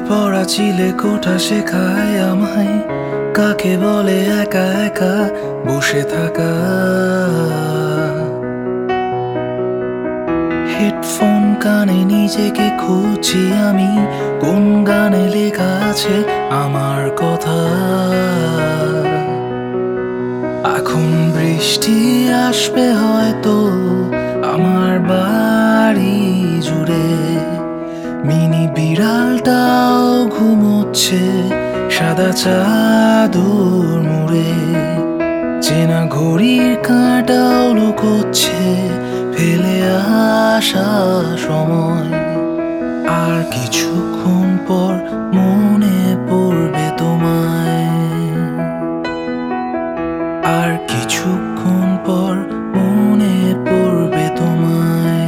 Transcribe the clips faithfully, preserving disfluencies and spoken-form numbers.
পড়া চিলে কোঠা শেখায় আমায় কাকে বলে একা একা বসে থাকা। হেডফোন কানে নিজেকে খুঁজছি আমি, কোন গানে লেখা আছে আমার কথা। এখন বৃষ্টি আসবে হয়তো আমার বাড়ি জুড়ে, মিনি বিড়ালটাও ঘুমোচ্ছে সাদা চাদর মুড়ে। চেনা ঘড়ির কাঁটাও লুকোচ্ছে ফেলে আসা সময়। আর কিছুক্ষণ পর মনে পড়বে তোমায়, আর কিছুক্ষণ পর মনে পড়বে তোমায়।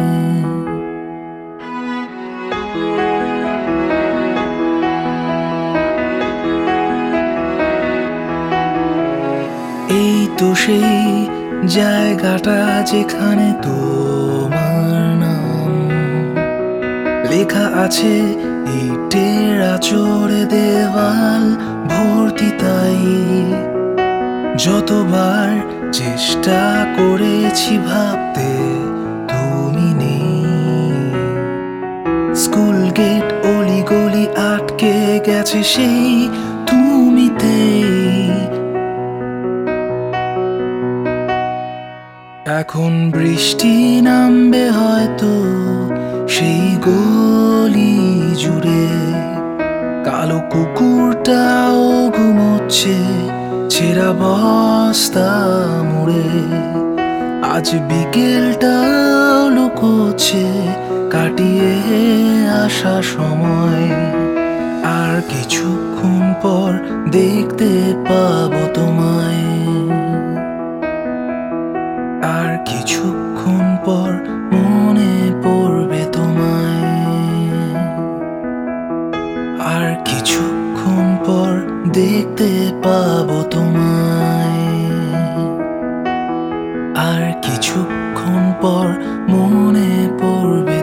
এই তো সেই জায়গাটা যেখানে তোমার নাম লেখা আছে, ইটের আঁচড়ে দেওয়াল ভর্তি তাই। যতবার চেষ্টা করেছি ভাবতে তুমি নেই, স্কুল গেট অলি গলি আটকে গেছে সেই তুমিতেই। এখন বৃষ্টি নামবে হয়তো সেই গলি জুড়ে, কালো কুকুরটাও ঘুমোচ্ছে ছেঁড়া বস্তা মুড়ে। আজ বিকেলটাও লুকোচ্ছে কাটিয়ে আসা সময়। আর কিছুক্ষণ পর দেখতে পাবো তোমায়, আর কিছুক্ষণ পর মনে পড়বে তোমায়। আর কিছুক্ষণ পর দেখতে পাবো তোমায়, আর কিছুক্ষণ পর মনে পড়বে